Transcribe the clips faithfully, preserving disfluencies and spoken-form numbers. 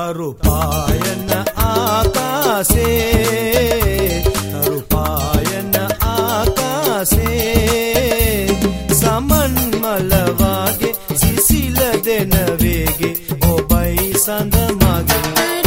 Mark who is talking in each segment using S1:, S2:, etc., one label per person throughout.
S1: තරු පායන ආකාසේ තරු පායන ආකාසේ සමන් මල වාගේ සිසිල දෙන වේගේ ඔබයි සඳ මගේ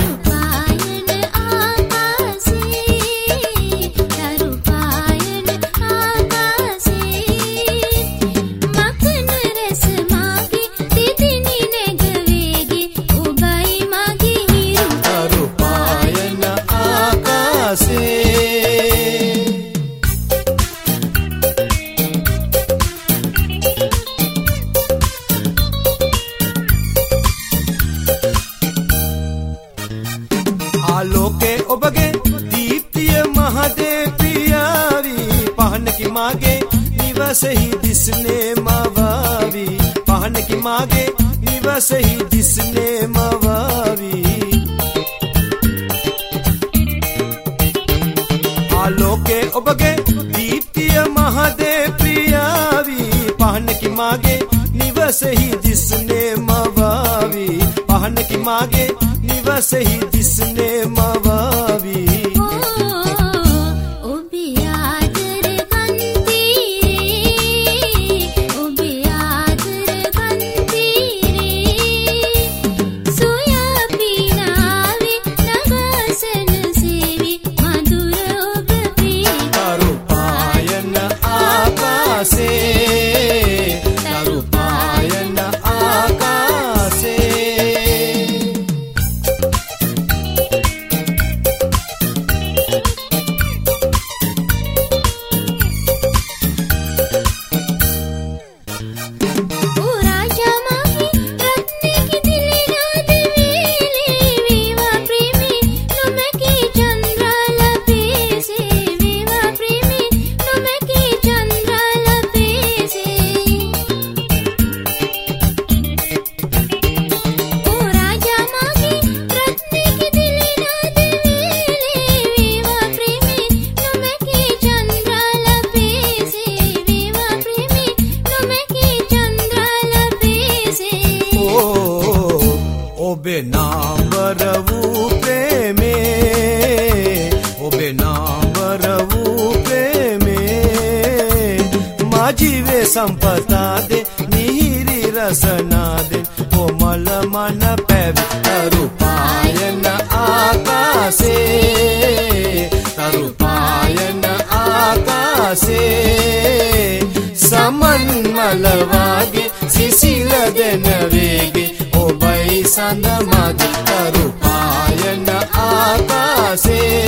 S1: ආලෝකේ ඔබගේ දීප්තිය මහදේ පියාවි පහනකි මාගේ නිවසෙහි දිස්නේ මවාවි පහනකි මාගේ නිවසෙහි දිස්නේ මවාවි ආලෝකේ ඔබගේ දීප්තිය මහදේ පියාවි පහනකි මාගේ නිවසෙහි දිස්නේ මවාවි පහනකි මාගේ निवसेहि दिसने मवावी ओबे नांबरवू प्रेमे ओबे नांबरवू प्रेमे माझीवे संपता दे मिहिरी रसना दे कोमल मन पैवी तरु पायन आकाशे तरु पायन आकाशे समन मलवागे सिसिल देन वेगे ओबई संद मगे तरु पायन आकाशे